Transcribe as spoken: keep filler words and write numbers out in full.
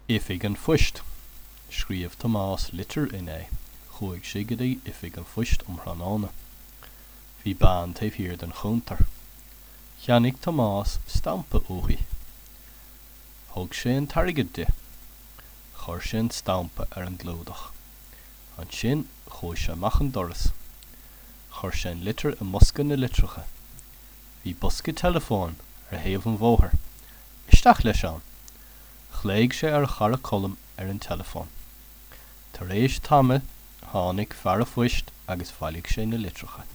Ifig an Phoist. Scríomh Tomás litir in é, chuaigh sigadaí ifig an Phoist um Thránána. Bhí bán taobh hir den chuntar. Cheannaigh Tomás stampa uathaí. Thug sé an targad de. Chur sé an stampa ar an glódach. An sin chuaigh sé amach an doras. Chur sé an litir i mosca na litricha. Bhí busca telefón ar thaobh an bhóthar. Isteach leis an. Chléigh sé ar chara colm ar an telefón. Tar éis tama tháinig fear a Phoist agus bhailligh sé na litricha.